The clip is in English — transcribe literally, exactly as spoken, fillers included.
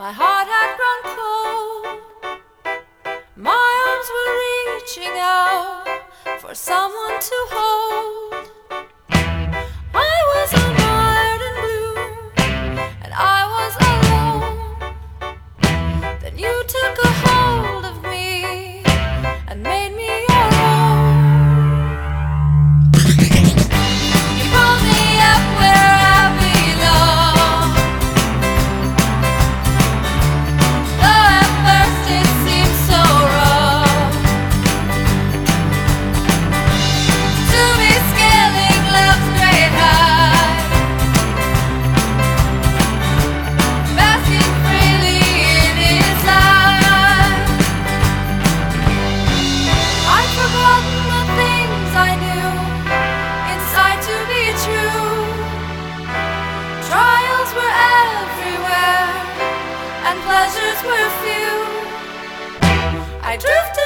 My heart had grown cold. My arms were reaching out for someone to hold. I was mired in gloom, and I was alone. Then you took a hold of me and made me your own. You brought me up where I belong. Though at first it seemed so wrong to be scaling love's great height, basking freely in its light. I'd forgotten the things I knew inside to be true. Trials were everywhere and pleasures were few. I drifted